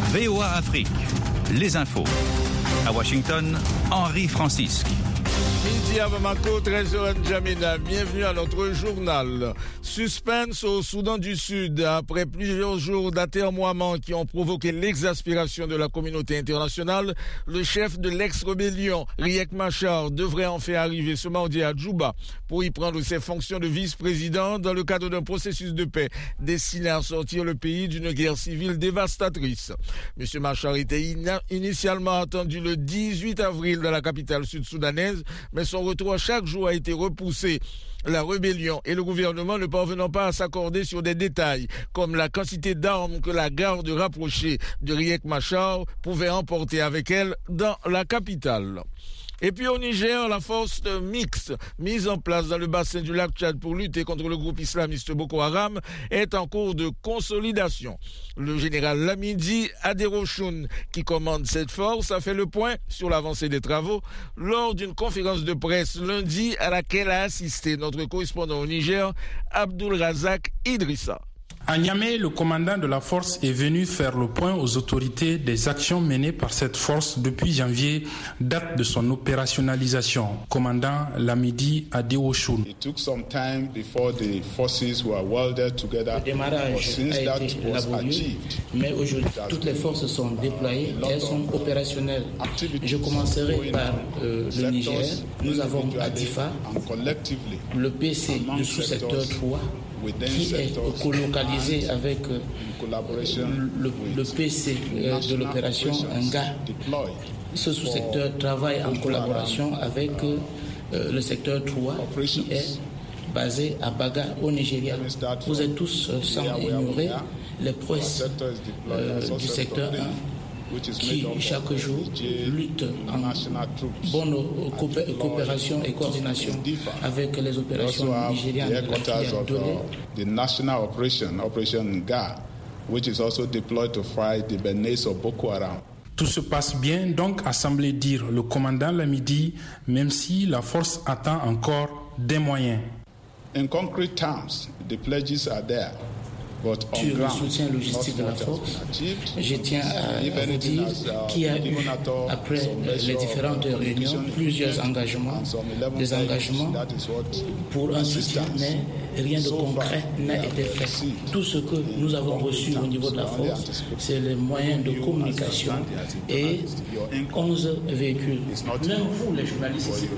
VOA Afrique, les infos. À Washington, Henri Francisque. Midi à Bamako, 13h N'Djamena. Bienvenue à notre journal. Suspense au Soudan du Sud. Après plusieurs jours d'atermoiements qui ont provoqué l'exaspération de la communauté internationale, le chef de l'ex-rébellion, Riek Machar, devrait enfin arriver ce mardi à Djouba pour y prendre ses fonctions de vice-président dans le cadre d'un processus de paix destiné à sortir le pays d'une guerre civile dévastatrice. M. Machar était initialement attendu le 18 avril dans la capitale sud-soudanaise, mais son retour chaque jour a été repoussé. La rébellion et le gouvernement ne parvenant pas à s'accorder sur des détails, comme la quantité d'armes que la garde rapprochée de Riek Machar pouvait emporter avec elle dans la capitale. Et puis au Niger, la force mixte mise en place dans le bassin du lac Tchad pour lutter contre le groupe islamiste Boko Haram est en cours de consolidation. Le général Lamidi Aderochoun, qui commande cette force, a fait le point sur l'avancée des travaux lors d'une conférence de presse lundi à laquelle a assisté notre correspondant au Niger, Abdul Razak Idrissa. À Niamey, le commandant de la force est venu faire le point aux autorités des actions menées par cette force depuis janvier, date de son opérationnalisation. Commandant Lamidi Aderochoun. It took some time before the forces were welded together. Le démarrage a été laborieux, mais aujourd'hui, toutes les forces sont déployées et elles sont opérationnelles. Je commencerai par le Niger. Nous avons Adifa, le PC du sous-secteur 3, qui est colocalisé avec le PC de l'opération Nga. Ce sous-secteur travaille en collaboration avec le secteur 3 qui est basé à Baga au Nigeria. Vous êtes tous sans ignorer les prouesses du secteur 1 qui chaque jour lutte en bonne coopération et coordination avec les opérations nigérianes. The national operation Nga, which is also deployed to fight the menace of Boko Haram. Tout se passe bien, donc, a semblé dire le commandant Lamidi, même si la force attend encore des moyens. In concrete terms, the pledges are there. Sur le soutien logistique de la force, je tiens à vous dire qu'il y a eu, après les différentes réunions, plusieurs engagements, des engagements pour un soutien, mais rien de concret n'a été fait. Tout ce que nous avons reçu au niveau de la force, c'est les moyens de communication et 11 véhicules. Même vous, les journalistes ici,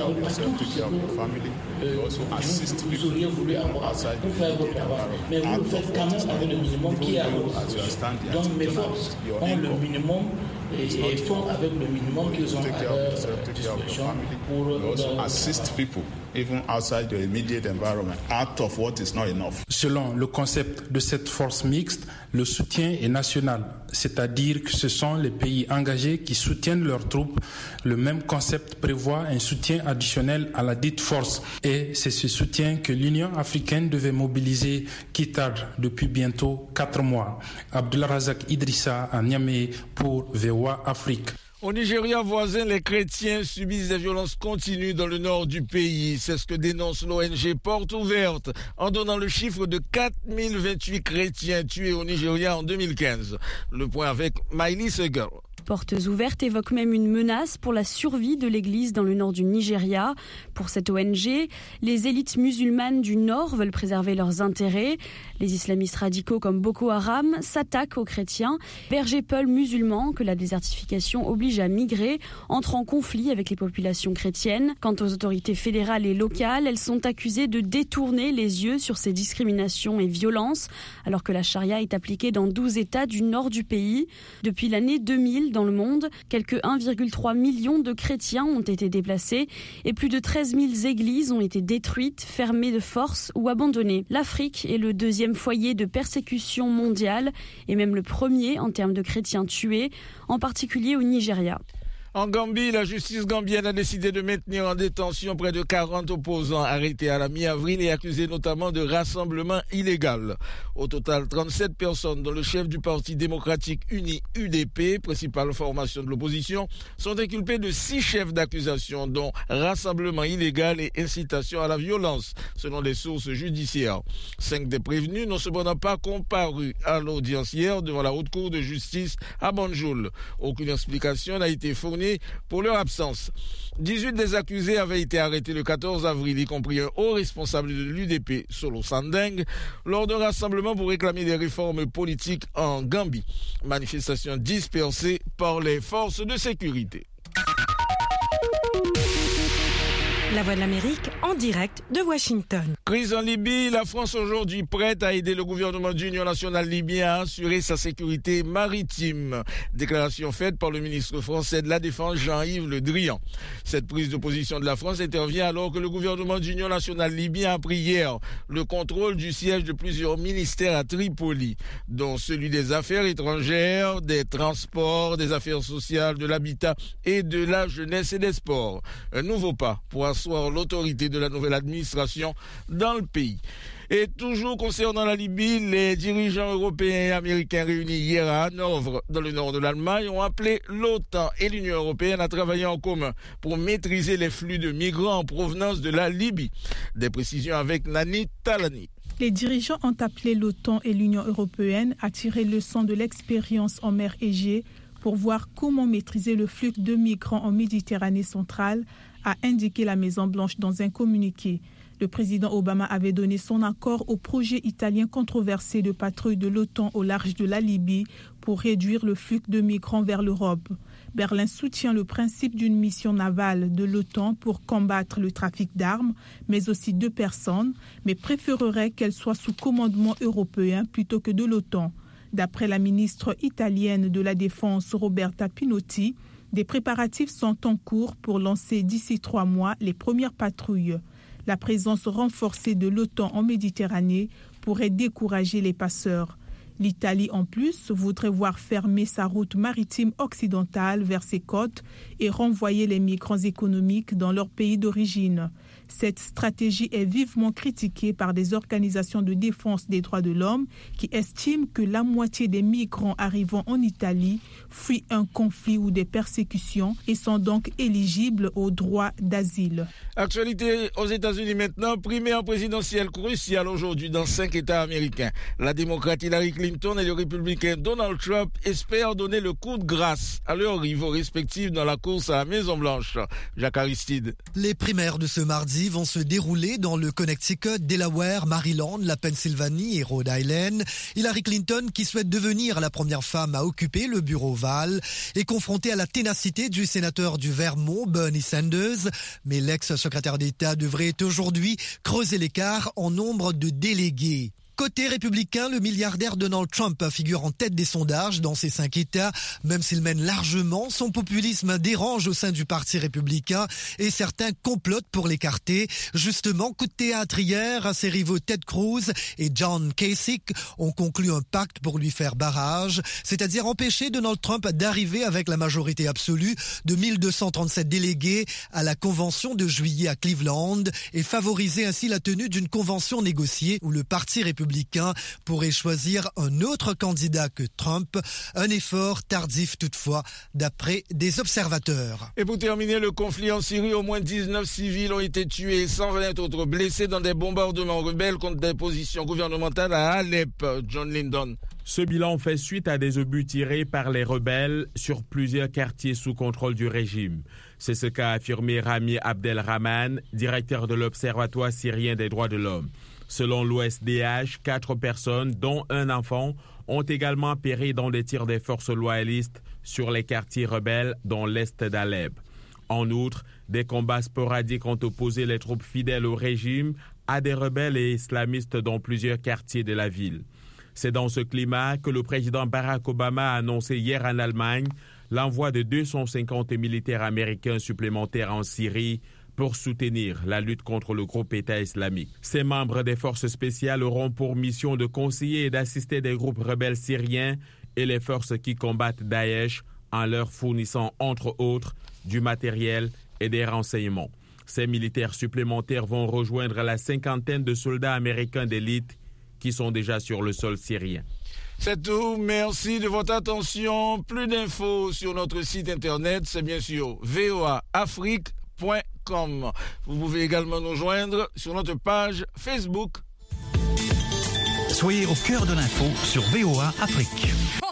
vous auriez voulu avoir pour faire votre travail, mais vous le faites quand même avec le minimum qui est à votre disposition. Donc mes forces ont le minimum et font avec le minimum qu'ils ont à leur disposition pour assist people even outside the immediate environment out of what is not enough. Selon le concept de cette force mixte, le soutien est national, c'est-à-dire que ce sont les pays engagés qui soutiennent leurs troupes. Le même concept prévoit un soutien additionnel à la dite force et c'est ce soutien que l'Union africaine devait mobiliser qui tarde depuis bientôt 4 mois. Abdul Razak Idrissa à Niamey pour VOA Afrique. Au Nigeria voisin, les chrétiens subissent des violences continues dans le nord du pays. C'est ce que dénonce l'ONG Porte Ouverte en donnant le chiffre de 4028 chrétiens tués au Nigeria en 2015. Le point avec Miley Segal. Portes Ouvertes évoque même une menace pour la survie de l'Église dans le nord du Nigeria. Pour cette ONG, les élites musulmanes du nord veulent préserver leurs intérêts. Les islamistes radicaux comme Boko Haram s'attaquent aux chrétiens. Berger Peul musulmans, que la désertification oblige à migrer, entrent en conflit avec les populations chrétiennes. Quant aux autorités fédérales et locales, elles sont accusées de détourner les yeux sur ces discriminations et violences, alors que la charia est appliquée dans 12 États du nord du pays. Depuis l'année 2000, dans le monde, quelques 1,3 million de chrétiens ont été déplacés et plus de 13 000 églises ont été détruites, fermées de force ou abandonnées. L'Afrique est le deuxième foyer de persécution mondiale et même le premier en termes de chrétiens tués, en particulier au Nigeria. En Gambie, la justice gambienne a décidé de maintenir en détention près de 40 opposants arrêtés à la mi-avril et accusés notamment de rassemblement illégal. Au total, 37 personnes, dont le chef du Parti démocratique uni UDP, principale formation de l'opposition, sont inculpées de 6 chefs d'accusation, dont rassemblement illégal et incitation à la violence, selon des sources judiciaires. 5 des prévenus n'ont cependant pas comparu à l'audience hier devant la haute cour de justice à Banjul. Aucune explication n'a été fournie pour leur absence. 18 des accusés avaient été arrêtés le 14 avril, y compris un haut responsable de l'UDP, Solo Sandeng, lors d'un rassemblement pour réclamer des réformes politiques en Gambie. Manifestation dispersée par les forces de sécurité. La Voix de l'Amérique en direct de Washington. Crise en Libye, la France aujourd'hui prête à aider le gouvernement d'Union nationale libyen à assurer sa sécurité maritime. Déclaration faite par le ministre français de la Défense Jean-Yves Le Drian. Cette prise de position de la France intervient alors que le gouvernement d'Union nationale libyen a pris hier le contrôle du siège de plusieurs ministères à Tripoli, dont celui des Affaires étrangères, des Transports, des Affaires sociales, de l'Habitat et de la Jeunesse et des Sports. Un nouveau pas pour asseoir l'autorité de la nouvelle administration dans le pays. Et toujours concernant la Libye, les dirigeants européens et américains réunis hier à Hanovre, dans le nord de l'Allemagne, ont appelé l'OTAN et l'Union européenne à travailler en commun pour maîtriser les flux de migrants en provenance de la Libye. Des précisions avec Nani Talani. Les dirigeants ont appelé l'OTAN et l'Union européenne à tirer leçon de l'expérience en mer Égée pour voir comment maîtriser le flux de migrants en Méditerranée centrale, a indiqué la Maison-Blanche dans un communiqué. Le président Obama avait donné son accord au projet italien controversé de patrouille de l'OTAN au large de la Libye pour réduire le flux de migrants vers l'Europe. Berlin soutient le principe d'une mission navale de l'OTAN pour combattre le trafic d'armes, mais aussi de personnes, mais préférerait qu'elle soit sous commandement européen plutôt que de l'OTAN. D'après la ministre italienne de la Défense Roberta Pinotti, des préparatifs sont en cours pour lancer d'ici 3 mois les premières patrouilles. La présence renforcée de l'OTAN en Méditerranée pourrait décourager les passeurs. L'Italie, en plus, voudrait voir fermer sa route maritime occidentale vers ses côtes et renvoyer les migrants économiques dans leur pays d'origine. Cette stratégie est vivement critiquée par des organisations de défense des droits de l'homme qui estiment que la moitié des migrants arrivant en Italie fuient un conflit ou des persécutions et sont donc éligibles au droit d'asile. Actualité aux États-Unis maintenant, primaire présidentielle cruciale aujourd'hui dans 5 États américains. La démocrate Hillary Clinton et le républicain Donald Trump espèrent donner le coup de grâce à leurs rivaux respectifs dans la course à la Maison-Blanche. Jacques Aristide. Les primaires de ce mardi vont se dérouler dans le Connecticut, Delaware, Maryland, la Pennsylvanie et Rhode Island. Hillary Clinton, qui souhaite devenir la première femme à occuper le bureau ovale, est confrontée à la ténacité du sénateur du Vermont, Bernie Sanders. Mais l'ex-secrétaire d'État devrait aujourd'hui creuser l'écart en nombre de délégués. Côté républicain, le milliardaire Donald Trump figure en tête des sondages dans ces 5 États. Même s'il mène largement, son populisme dérange au sein du Parti républicain et certains complotent pour l'écarter. Justement, coup de théâtre hier, ses rivaux Ted Cruz et John Kasich ont conclu un pacte pour lui faire barrage, c'est-à-dire empêcher Donald Trump d'arriver avec la majorité absolue de 1237 délégués à la convention de juillet à Cleveland et favoriser ainsi la tenue d'une convention négociée où le Parti républicain pourrait choisir un autre candidat que Trump. Un effort tardif toutefois, d'après des observateurs. Et pour terminer, le conflit en Syrie, au moins 19 civils ont été tués et 120 autres blessés dans des bombardements rebelles contre des positions gouvernementales à Alep. John Lyndon. Ce bilan fait suite à des obus tirés par les rebelles sur plusieurs quartiers sous contrôle du régime. C'est ce qu'a affirmé Rami Abdelrahman, directeur de l'Observatoire syrien des droits de l'homme. Selon l'OSDH, 4 personnes, dont un enfant, ont également péri dans des tirs des forces loyalistes sur les quartiers rebelles dans l'est d'Alep. En outre, des combats sporadiques ont opposé les troupes fidèles au régime à des rebelles et islamistes dans plusieurs quartiers de la ville. C'est dans ce climat que le président Barack Obama a annoncé hier en Allemagne l'envoi de 250 militaires américains supplémentaires en Syrie pour soutenir la lutte contre le groupe État islamique. Ces membres des forces spéciales auront pour mission de conseiller et d'assister des groupes rebelles syriens et les forces qui combattent Daesh en leur fournissant entre autres du matériel et des renseignements. Ces militaires supplémentaires vont rejoindre la 50aine de soldats américains d'élite qui sont déjà sur le sol syrien. C'est tout. Merci de votre attention. Plus d'infos sur notre site internet, c'est bien sûr voaafrique.com. Vous pouvez également nous joindre sur notre page Facebook. Soyez au cœur de l'info sur VOA Afrique.